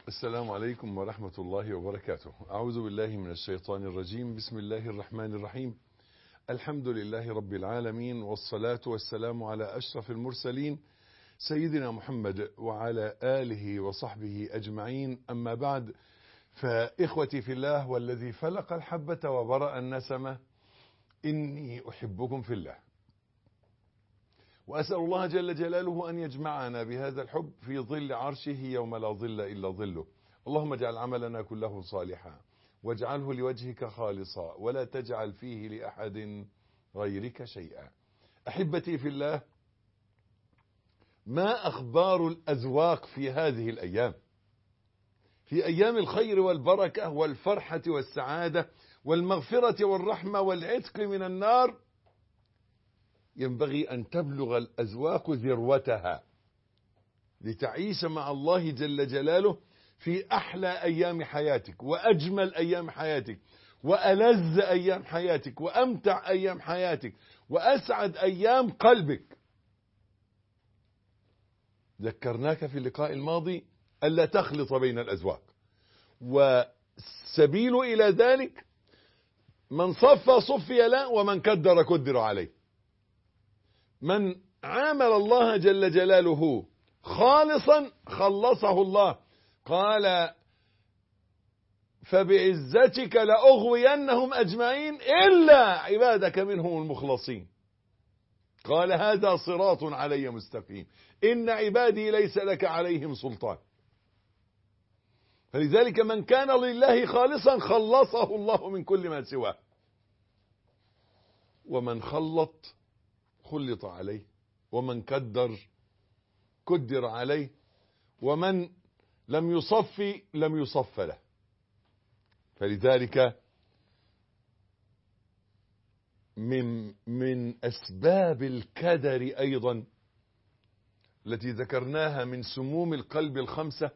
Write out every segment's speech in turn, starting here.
السلام عليكم ورحمة الله وبركاته. أعوذ بالله من الشيطان الرجيم. بسم الله الرحمن الرحيم. الحمد لله رب العالمين، والصلاة والسلام على أشرف المرسلين سيدنا محمد وعلى آله وصحبه أجمعين. أما بعد، فإخوتي في الله والذي فلق الحبة وبرأ النسمة، إني أحبكم في الله، وأسأل الله جل جلاله أن يجمعنا بهذا الحب في ظل عرشه يوم لا ظل إلا ظله. اللهم اجعل عملنا كله صالحا، واجعله لوجهك خالصا، ولا تجعل فيه لأحد غيرك شيئا. أحبتي في الله، ما أخبار الأذواق في هذه الأيام؟ في أيام الخير والبركة والفرحة والسعادة والمغفرة والرحمة والعتق من النار، ينبغي أن تبلغ الأذواق ذروتها لتعيش مع الله جل جلاله في أحلى أيام حياتك، وأجمل أيام حياتك، وألذ أيام حياتك، وأمتع أيام حياتك، وأسعد أيام قلبك. ذكرناك في اللقاء الماضي ألا تخلط بين الأذواق، والسبيل إلى ذلك من صفى صفي له، ومن كدر كدر عليه. من عامل الله جل جلاله خالصا خلصه الله. قال: فبعزتك لأغوينهم أجمعين إلا عبادك منهم المخلصين. قال: هذا صراط علي مستقيم، إن عبادي ليس لك عليهم سلطان. فلذلك من كان لله خالصا خلصه الله من كل ما سواه، ومن خلط خلط عليه، ومن كدر كدر عليه، ومن لم يصفي لم يصف له. فلذلك من أسباب الكدر أيضا التي ذكرناها من سموم القلب الخمسة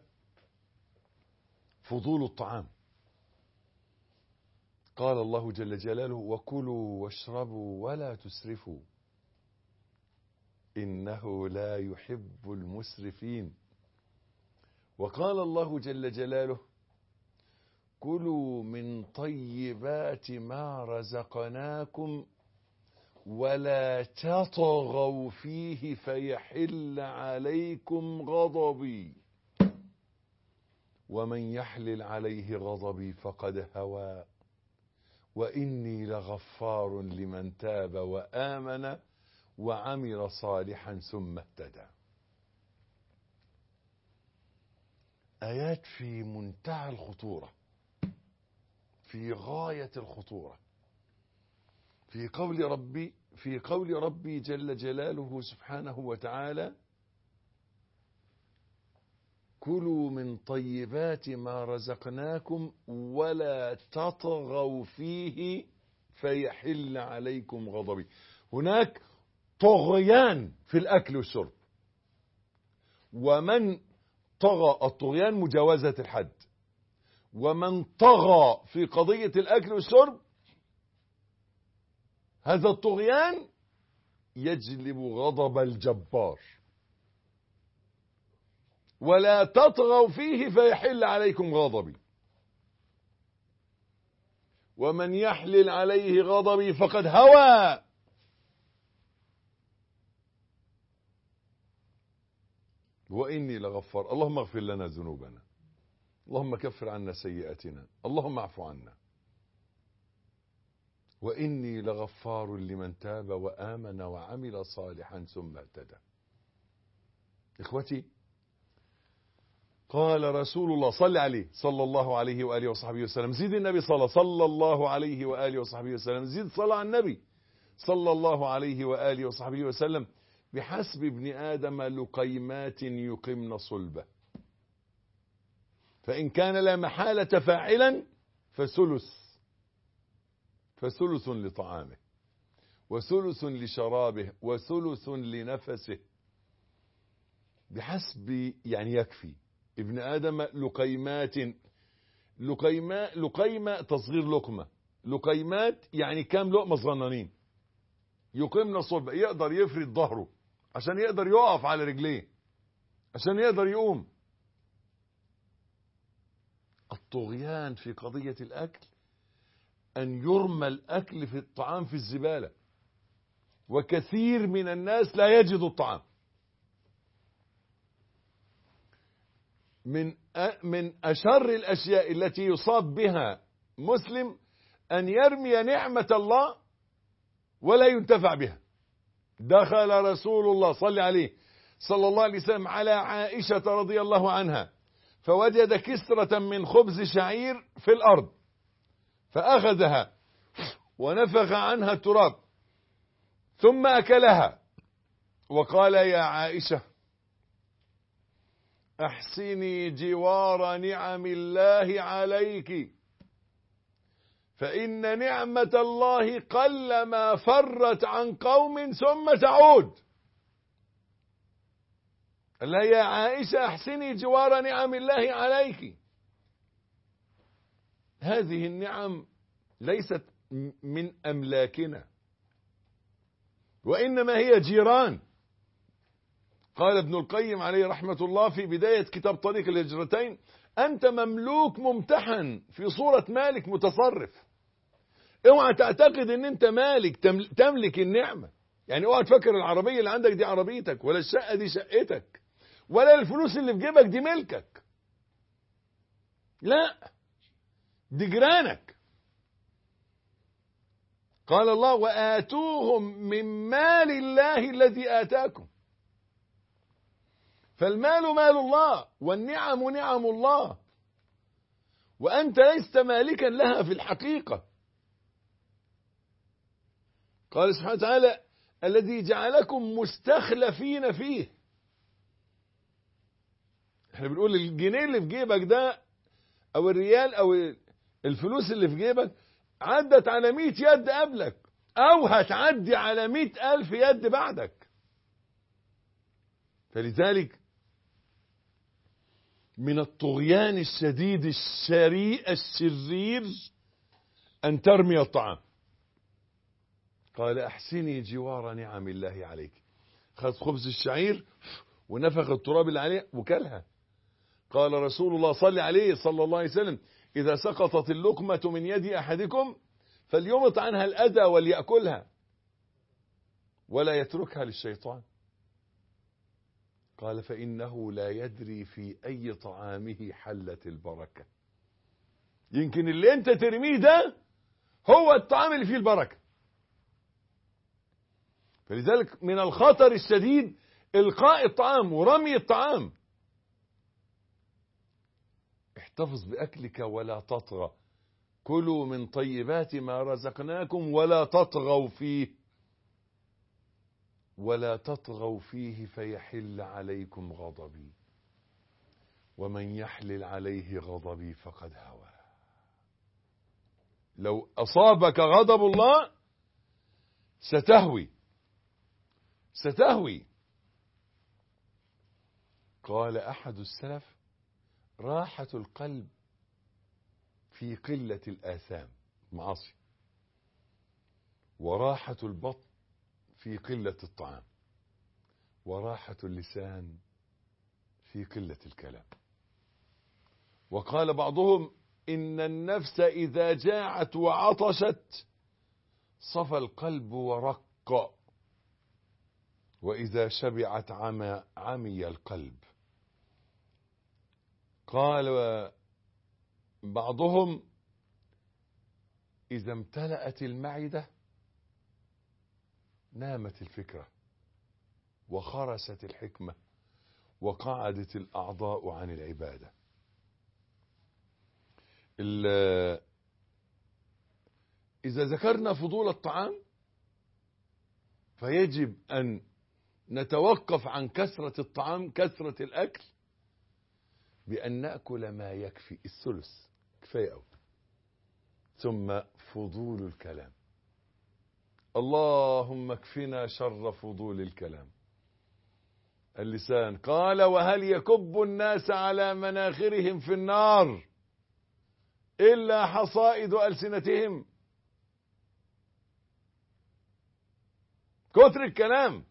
فضول الطعام. قال الله جل جلاله: وكلوا واشربوا ولا تسرفوا إنه لا يحب المسرفين. وقال الله جل جلاله: كلوا من طيبات ما رزقناكم ولا تطغوا فيه فيحل عليكم غضبي ومن يحلل عليه غضبي فقد هوى وإني لغفار لمن تاب وآمن وعمل صالحا ثم اهتدى. آيات في منتهى الخطورة، في غاية الخطورة، في قول ربي جل جلاله سبحانه وتعالى: كلوا من طيبات ما رزقناكم ولا تطغوا فيه فيحل عليكم غضبي. هناك طغيان في الأكل والشرب، ومن طغى، الطغيان مجاوزة الحد، ومن طغى في قضية الأكل والشرب هذا الطغيان يجلب غضب الجبار. ولا تطغوا فيه فيحل عليكم غضبي ومن يحلل عليه غضبي فقد هوى وإني لغفار. اللهم اغفر لنا ذنوبنا، اللهم كفر عنا سيئاتنا، اللهم اعف عنا. وإني لغفار لمن تاب وآمن وعمل صالحا ثم اهتدى. إخوتي، قال رسول الله صلى عليه صلى الله عليه وآله وصحبه وسلم، زيد النبي صلى الله عليه وآله وصحبه وسلم، زيد صلى على النبي صلى الله عليه وآله وصحبه وسلم: بحسب ابن آدم لقيمات يقمن صلبه، فإن كان لا محالة فاعلا فثلث لطعامه، وثلث لشرابه، وثلث لنفسه. بحسب يعني يكفي. ابن آدم لقيمات، لقيمة تصغير لقمة، لقيمات يعني كام لقمة صغننين. يقيمنا صلبة، يقدر يفرد ظهره عشان يقدر يقف على رجليه، عشان يقدر يقوم. الطغيان في قضية الأكل أن يرمى الأكل في الطعام في الزبالة، وكثير من الناس لا يجد الطعام. من أشر الأشياء التي يصاب بها مسلم أن يرمي نعمة الله ولا ينتفع بها. دخل رسول الله صلى عليه صلى الله عليه وسلم على عائشة رضي الله عنها فوجد كسرة من خبز شعير في الأرض، فأخذها ونفخ عنها التراب ثم أكلها، وقال: يا عائشة أحسني جوار نعم الله عليك، فإن نعمة الله قلما فرت عن قوم ثم تعود. قال لها: يا عائشة أحسني جوار نعم الله عليك. هذه النعم ليست من أملاكنا، وإنما هي جيران. قال ابن القيم عليه رحمة الله في بداية كتاب طريق الهجرتين: أنت مملوك ممتحن في صورة مالك متصرف. اوعى تعتقد ان انت مالك تملك النعمة. يعني اوعى تفكر العربية اللي عندك دي عربيتك، ولا الشقة دي شقتك، ولا الفلوس اللي في جيبك دي ملكك. لا، دي جيرانك. قال الله: وآتوهم من مال الله الذي آتاكم. فالمال مال الله، والنعم نعم الله، وأنت لست مالكا لها في الحقيقة. قال سبحانه وتعالى: الذي جعلكم مستخلفين فيه. احنا بنقول الجنيه اللي في جيبك ده، او الريال، او الفلوس اللي في جيبك، عدت على 100 يد قبلك، او هتعدي على 100,000 يد بعدك. فلذلك من الطغيان الشديد الشرير أن ترمي الطعام. قال: أحسني جوار نعم الله عليك. خذ خبز الشعير ونفخ التراب اللي عليه وكلها. قال رسول الله صلى الله عليه وسلم: إذا سقطت اللقمة من يد أحدكم فليمط عنها الأذى وليأكلها ولا يتركها للشيطان. قال: فإنه لا يدري في أي طعامه حلت البركة. يمكن اللي انت ترميه ده هو الطعام اللي فيه البركة. فلذلك من الخطر الشديد إلقاء الطعام ورمي الطعام. احتفظ بأكلك ولا تطغى. كلوا من طيبات ما رزقناكم ولا تطغوا فيه، ولا تطغوا فيه فيحل عليكم غضبي، ومن يحلل عليه غضبي فقد هوى. لو أصابك غضب الله ستهوي. قال أحد السلف: راحة القلب في قلة الآثام معاصي، وراحة البطن في قلة الطعام، وراحة اللسان في قلة الكلام. وقال بعضهم: إن النفس إذا جاعت وعطشت صفى القلب ورق، وإذا شبعت عمي القلب. قال بعضهم: إذا امتلأت المعدة نامت الفكرة وخرست الحكمة وقعدت الأعضاء عن العبادة. إذا ذكرنا فضول الطعام فيجب أن نتوقف عن كثرة الطعام، كثرة الأكل، بأن نأكل ما يكفي، الثلث كفاية أوي. ثم فضول الكلام. اللهم اكفنا شر فضول الكلام. اللسان. قال: وهل يكب الناس على مناخرهم في النار إلا حصائد ألسنتهم. كثر الكلام،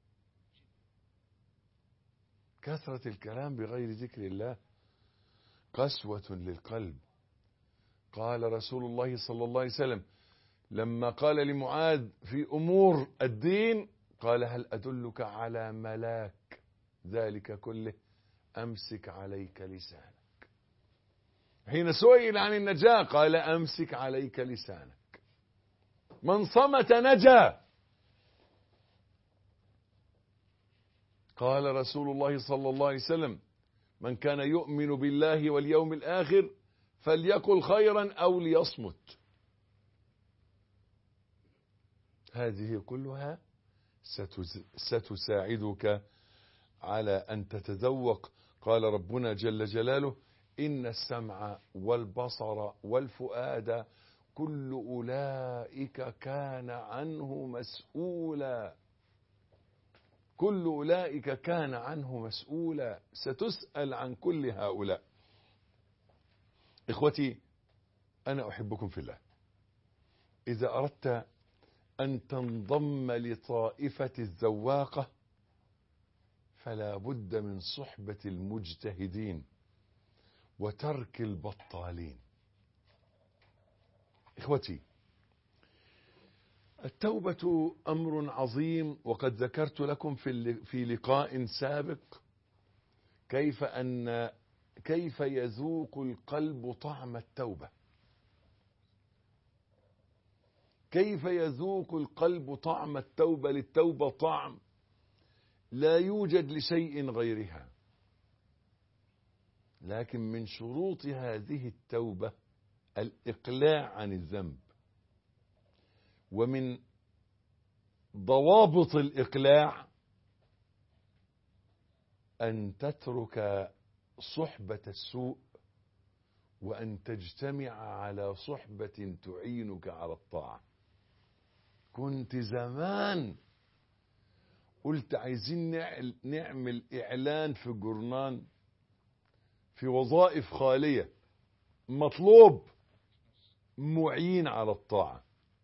كثرة الكلام بغير ذكر الله. قسوة للقلب. قال رسول الله صلى الله عليه وسلم لما قال لمعاذ في أمور الدين قال هل أدلك على ملاك ذلك كله؟ أمسك عليك لسانك. حين سئل عن النجاة قال أمسك عليك لسانك. من صمت نجا. قال رسول الله صلى الله عليه وسلم من كان يؤمن بالله واليوم الآخر فليقل خيرا أو ليصمت. هذه كلها ستساعدك على أن تتذوق. قال ربنا جل جلاله إن السمع والبصر والفؤاد كل أولئك كان عنه مسؤولا. كل أولئك كان عنه مسؤولا. ستسأل عن كل هؤلاء. إخوتي أنا أحبكم في الله. إذا أردت أن تنضم لطائفة الذواقة فلا بد من صحبة المجتهدين وترك البطالين. إخوتي التوبة أمر عظيم، وقد ذكرت لكم في لقاء سابق كيف يذوق القلب طعم التوبة. كيف يذوق القلب طعم التوبة. للتوبة طعم لا يوجد لشيء غيرها. لكن من شروط هذه التوبة الإقلاع عن الذنب، ومن ضوابط الإقلاع أن تترك صحبة السوء وأن تجتمع على صحبة تعينك على الطاعة. كنت زمان قلت عايزين نعمل إعلان في الجورنان في وظائف خالية مطلوب معين على الطاعة.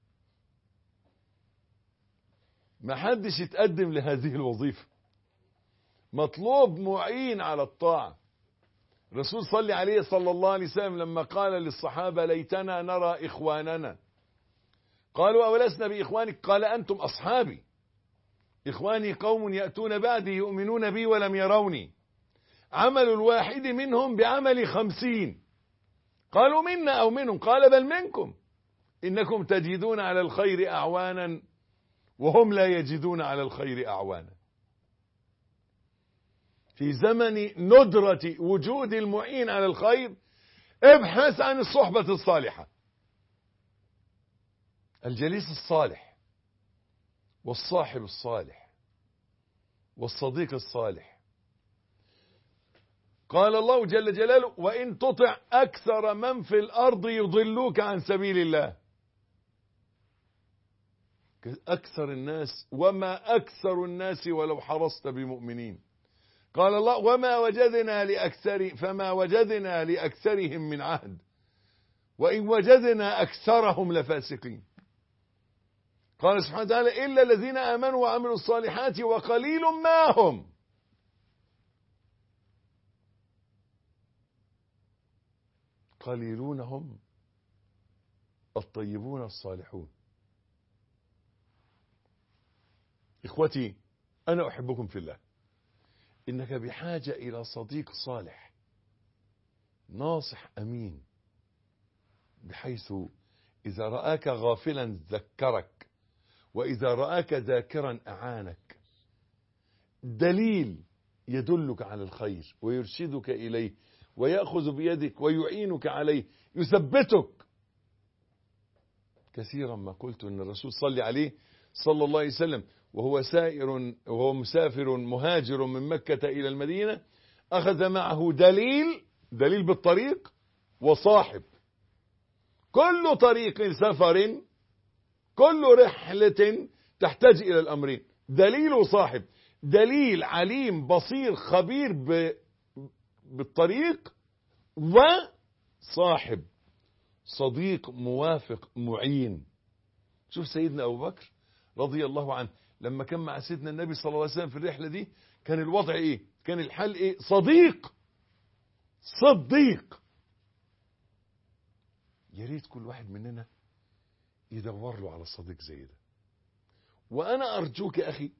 ما حدش يتقدم لهذه الوظيفة. مطلوب معين على الطاعة. الرسول صلى عليه صلى الله عليه وسلم لما قال للصحابة ليتنا نرى إخواننا قالوا أولسنا بإخوانك؟ قال أنتم أصحابي. إخواني قوم يأتون بعدي يؤمنون بي ولم يروني عمل الواحد منهم بعمل 50. قالوا منا أو منهم؟ قال بل منكم إنكم تجدون على الخير أعوانا وهم لا يجدون على الخير أعوانا. في زمن ندرة وجود المعين على الخير ابحث عن الصحبة الصالحة، الجليس الصالح والصاحب الصالح والصديق الصالح. قال الله جل جلاله وإن تطع أكثر من في الأرض يضلوك عن سبيل الله. أكثر الناس وما أكثر الناس ولو حرصت بمؤمنين. قال الله فما وجدنا لأكثرهم من عهد وإن وجدنا أكثرهم لفاسقين. قال سبحانه وتعالى إلا الذين آمنوا وعملوا الصالحات وقليل ما هم. قليلون هم الطيبون الصالحون. إخوتي أنا أحبكم في الله. إنك بحاجة إلى صديق صالح ناصح أمين، بحيث إذا رآك غافلا ذكرك، وإذا رآك ذاكرا أعانك. دليل يدلك على الخير ويرشدك إليه ويأخذ بيدك ويعينك عليه، يثبتك. كثيرا ما قلت أن الرسول صلى عليه صلى الله عليه وسلم وهو مسافر مهاجر من مكة إلى المدينة أخذ معه دليل بالطريق وصاحب. كل طريق سفر كل رحلة تحتاج إلى الأمرين، دليل وصاحب. دليل عليم بصير خبير بالطريق، وصاحب صديق موافق معين. شوف سيدنا أبو بكر رضي الله عنه لما كان مع سيدنا النبي صلى الله عليه وسلم في الرحلة دي كان الوضع إيه؟ كان الحال إيه؟ صديق يا ريت كل واحد مننا يدور له على صديق زي ده. وأنا أرجوك يا أخي،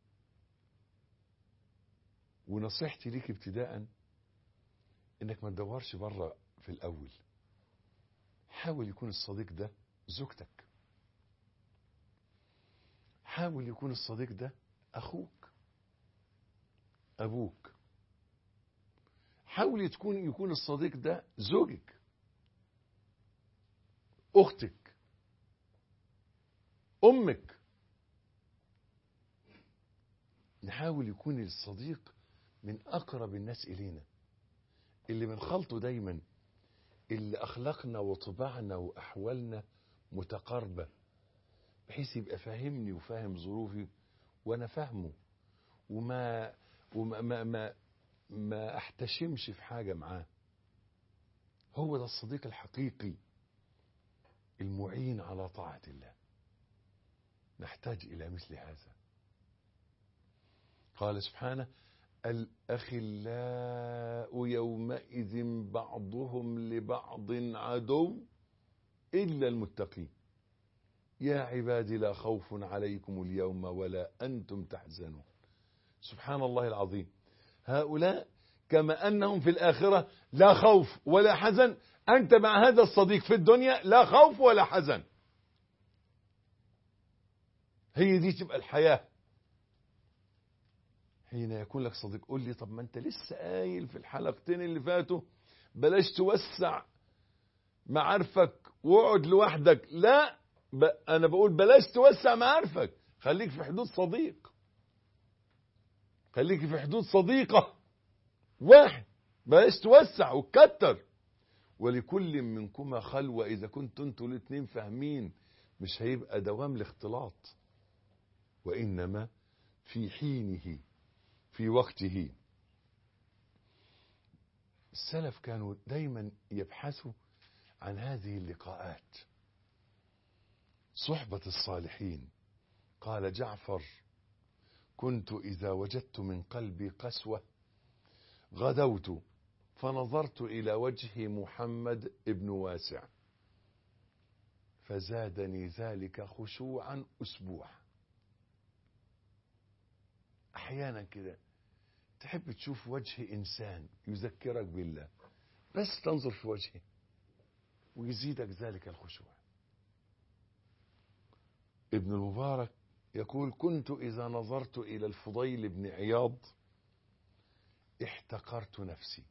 ونصيحتي ليك ابتداء، إنك ما تدورش بره في الأول. حاول يكون الصديق ده زوجتك، حاول يكون الصديق ده أخوك، أبوك، حاول يكون الصديق ده زوجك، أختك، أمك. نحاول يكون الصديق من أقرب الناس إلينا، اللي بنخلطه دايما، اللي أخلاقنا وطباعنا وأحوالنا متقاربة، بحيث يبقى فاهمني وفاهم ظروفي وأنا فاهمه، وما ما أحتشمش في حاجة معاه. هو ده الصديق الحقيقي المعين على طاعة الله. نحتاج إلى مثل هذا. قال سبحانه: الأخلاء يومئذ بعضهم لبعض عدو إلا المتقين يا عبادي لا خوف عليكم اليوم ولا أنتم تحزنون. سبحان الله العظيم. هؤلاء كما أنهم في الآخرة لا خوف ولا حزن، أنت مع هذا الصديق في الدنيا لا خوف ولا حزن. هي دي تبقى الحياة. حين يكون لك صديق. قول لي طب ما انت لسه قايل في الحلقتين اللي فاتوا بلاش توسع معارفك واقعد لوحدك. لا، انا بقول بلاش توسع معارفك، خليك في حدود صديق، خليك في حدود صديقة واحد، بلاش توسع وتكتر. ولكل منكما خلوة. إذا كنتوا انتوا الاثنين فاهمين مش هيبقى دوام الاختلاط، وإنما في حينه، في وقته. السلف كانوا دايما يبحثوا عن هذه اللقاءات، صحبة الصالحين. قال جعفر: كنت إذا وجدت من قلبي قسوة غدوت فنظرت إلى وجه محمد ابن واسع فزادني ذلك خشوعا أسبوعا. أحيانا كده تحب تشوف وجه إنسان يذكرك بالله، بس تنظر في وجهه ويزيدك ذلك الخشوع. ابن المبارك يقول: كنت إذا نظرت إلى الفضيل بن عياض احتقرت نفسي.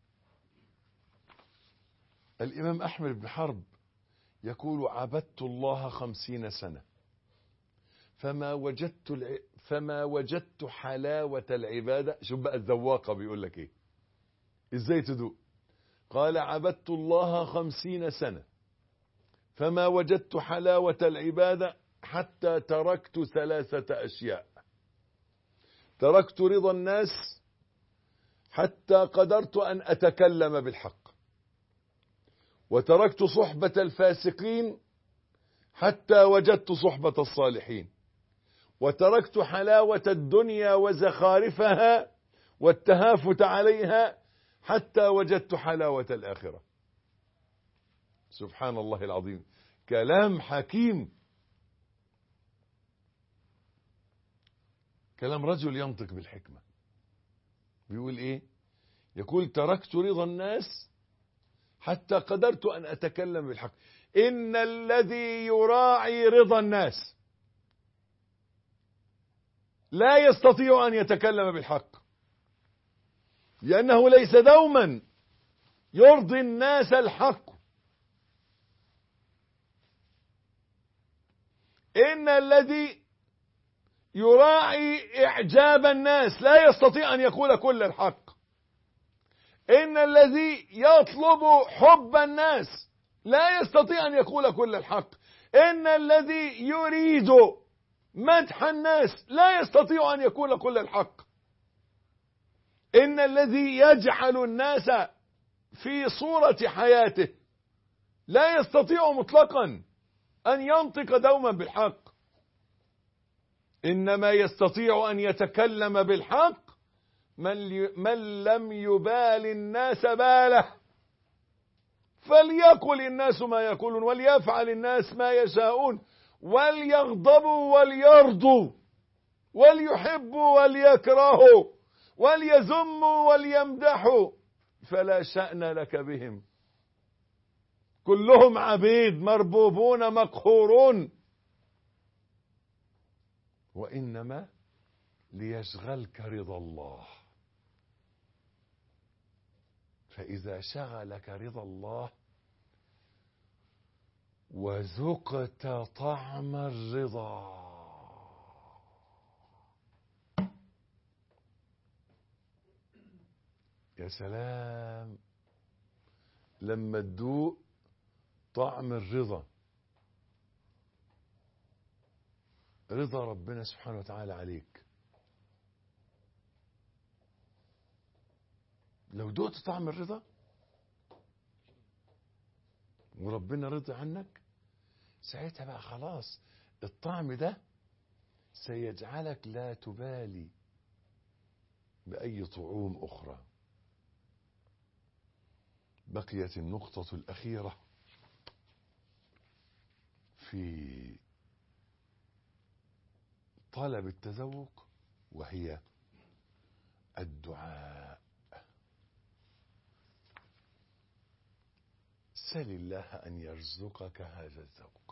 الإمام أحمد بن حرب يقول: عبدت الله 50 سنة فما وجدت حلاوة العبادة. شوف بقى الذواقة بيقول لك ايه، ازاي تدوق. قال: عبدت الله 50 سنة فما وجدت حلاوة العبادة حتى تركت 3 أشياء. تركت رضا الناس حتى قدرت أن أتكلم بالحق، وتركت صحبة الفاسقين حتى وجدت صحبة الصالحين، وتركت حلاوة الدنيا وزخارفها والتهافت عليها حتى وجدت حلاوة الآخرة. سبحان الله العظيم. كلام حكيم، كلام رجل ينطق بالحكمة. بيقول ايه؟ يقول: تركت رضا الناس حتى قدرت أن أتكلم بالحق. إن الذي يراعي رضا الناس لا يستطيع أن يتكلم بالحق، لأنه ليس دوما يرضي الناس الحق. إن الذي يراعي إعجاب الناس لا يستطيع أن يقول كل الحق. إن الذي يطلب حب الناس لا يستطيع أن يقول كل الحق. إن الذي يريد مدح الناس لا يستطيع أن يقول كل الحق. إن الذي يجعل الناس في صورة حياته لا يستطيع مطلقا أن ينطق دوما بالحق. إنما يستطيع أن يتكلم بالحق من لم يبال الناس باله. فليقل الناس ما يقولون وليفعل الناس ما يشاءون وليغضبوا وليرضوا وليحبوا وليكرهوا وليذموا وليمدحوا فلا شأن لك بهم كلهم عبيد مربوبون مقهورون وإنما ليشغلك رضا الله. فإذا شغلك رضا الله وذقت طعم الرضا يا سلام لما تذوق طعم الرضا، رضا ربنا سبحانه وتعالى عليك. لو دوقت طعم الرضا وربنا رضي عنك، ساعتها بقى خلاص الطعم ده سيجعلك لا تبالي بأي طعوم أخرى. بقيت النقطة الأخيرة في طلب التذوق، وهي الدعاء. سل الله أن يرزقك هذا الذوق.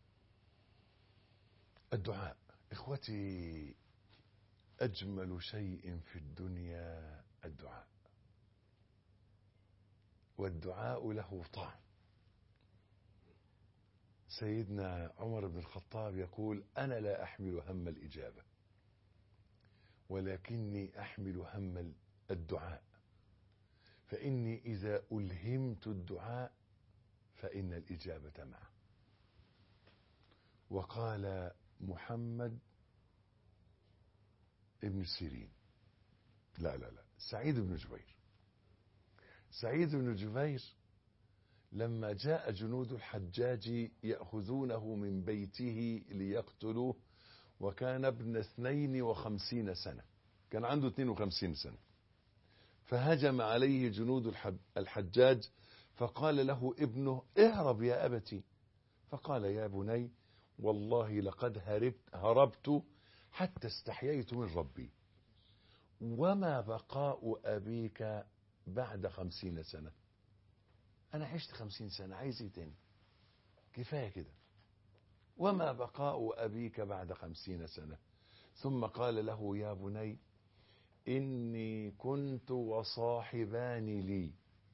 الدعاء إخوتي أجمل شيء في الدنيا الدعاء، والدعاء له طعم. سيدنا عمر بن الخطاب يقول: أنا لا أحمل هم الإجابة ولكني أحمل هم الدعاء، فإني إذا ألهمت الدعاء فإن الإجابة معه. وقال محمد ابن سيرين سعيد بن جبير. سعيد بن جبير لما جاء جنود الحجاج يأخذونه من بيته ليقتلوه، وكان ابن 52 سنة، كان عنده 52 سنة، فهجم عليه جنود الحجاج فقال له ابنه: اهرب يا أبتي. فقال: يا بني والله لقد هربت حتى استحييت من ربي، وما بقاء أبيك بعد 50 سنة. أنا عشت 50 سنة، عايز ايه تاني؟ كفاية كده. وما بقاء أبيك بعد 50 سنة. ثم قال له: يا بني إني كنت وصاحبان لي،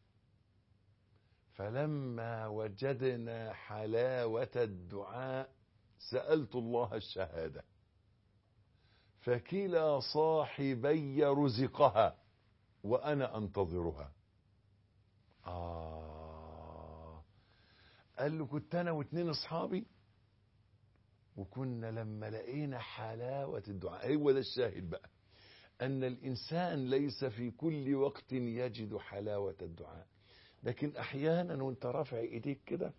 فلما وجدنا حلاوة الدعاء سألت الله الشهادة، فكلا صاحبي رزقها وأنا أنتظرها. قال له: كنت أنا و2 أصحابي، وكنا لما لقينا حلاوة الدعاء. هو ده الشاهد بقى، أن الإنسان ليس في كل وقت يجد حلاوة الدعاء، لكن أحيانا وانت رافع إيديك كده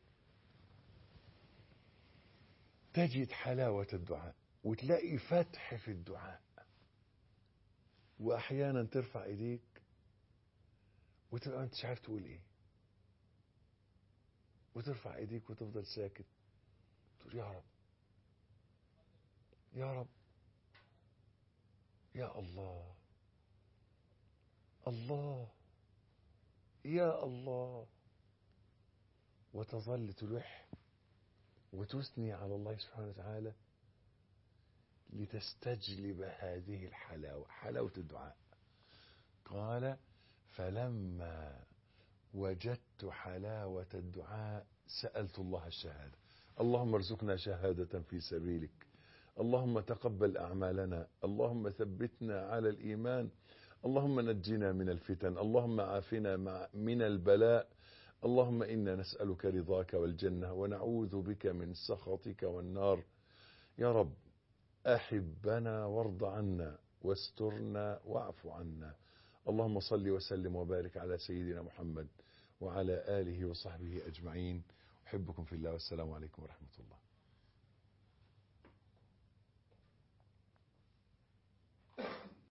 تجد حلاوة الدعاء وتلاقي فتح في الدعاء. وأحيانا ترفع إيديك وتبقى أنت مش عارف تقول إيه، وترفع إيديك وتفضل ساكت، تقول: يا رب يا رب يا الله الله يا الله، وتظل تلح وتثني على الله سبحانه وتعالى لتستجلب هذه الحلاوة، حلاوة الدعاء. قال: فلما وجدت حلاوة الدعاء سألت الله الشهادة. اللهم ارزقنا شهادة في سبيلك، اللهم تقبل أعمالنا، اللهم ثبتنا على الإيمان، اللهم نجنا من الفتن، اللهم عافنا من البلاء، اللهم إنا نسألك رضاك والجنة ونعوذ بك من سخطك والنار. يا رب أحبنا وارض عنا واسترنا واعف عنا. اللهم صل وسلم وبارك على سيدنا محمد وعلى آله وصحبه أجمعين. أحبكم في الله، والسلام عليكم ورحمة الله.